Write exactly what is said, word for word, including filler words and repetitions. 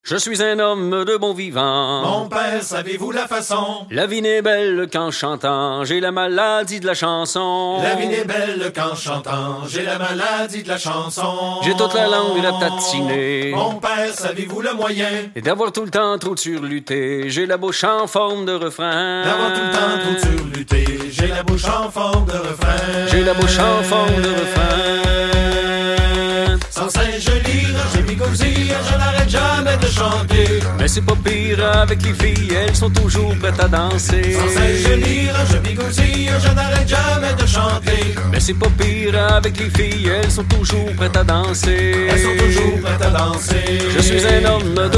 Je suis un homme de bon vivant. Mon père, savez-vous la façon? La vie n'est belle qu'en chantant, j'ai la maladie de la chanson. La vie n'est belle qu'en chantant, j'ai la maladie de la chanson. J'ai toute la langue à tatiner. Mon père, savez-vous le moyen? Et d'avoir tout le temps trop de surluté, j'ai la bouche en forme de refrain. D'avoir tout le temps trop de surluté, j'ai la bouche en forme de refrain. J'ai la bouche en forme de refrain. Sans cesse je lire, je bigousille, je n'arrête jamais de chanter. Mais c'est pas pire avec les filles, elles sont toujours prêtes à danser. Sans cesse je lire, je bigousille, je n'arrête jamais de chanter. Mais c'est pas pire avec les filles, elles sont toujours prêtes à danser. Elles sont toujours prêtes à danser. Je suis un homme de